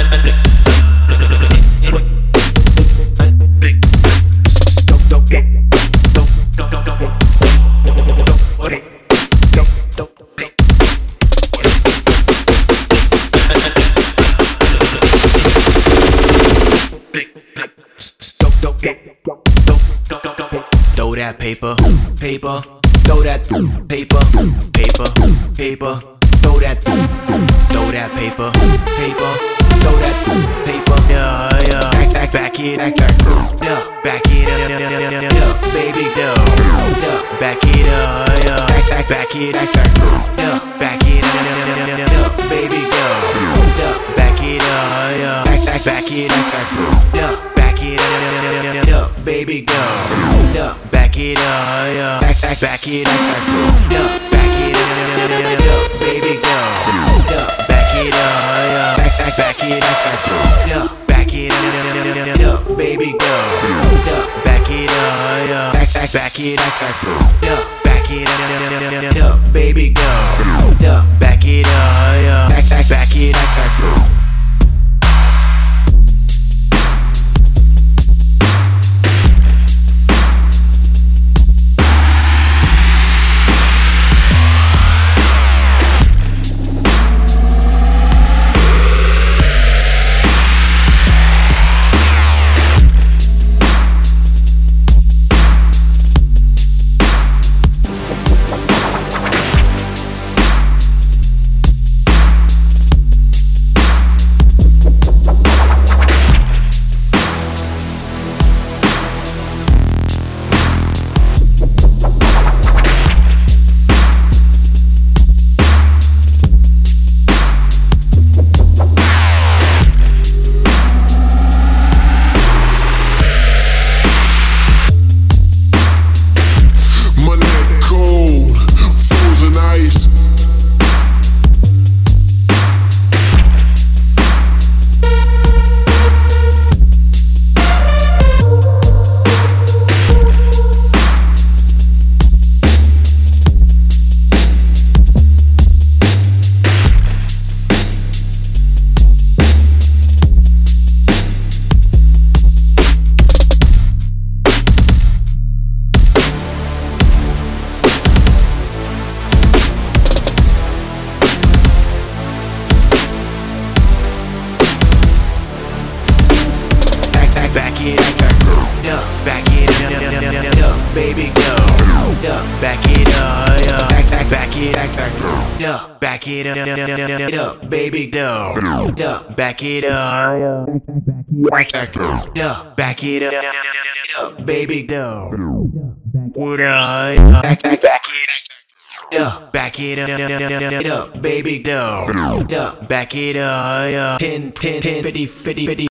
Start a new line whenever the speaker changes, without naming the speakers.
Throw that paper, paper, throw that paper, paper, paper, throw that paper, paper, throw that paper, yeah, yeah, back it, yeah, back it up, baby, yeah, back it up, yeah, back it, yeah, back it up, baby, yeah, back it up, yeah, back it, yeah, back it up, baby, yeah, back it up, yeah, back it up, yeah, back it up, baby, yeah, back it up, yeah, back it up, yeah, back it up, baby, yeah, back it up, yeah, back it up, yeah, back it up, baby, yeah, back it up, yeah, back it up. Back it up, back it up, baby, go. Back it up, yeah. Back it up, back it up, baby, go. Back it up, yeah. Back it up, baby, go. Back it up, back it up, back it up, baby, go. Back it up, 10, 50, 50, 50.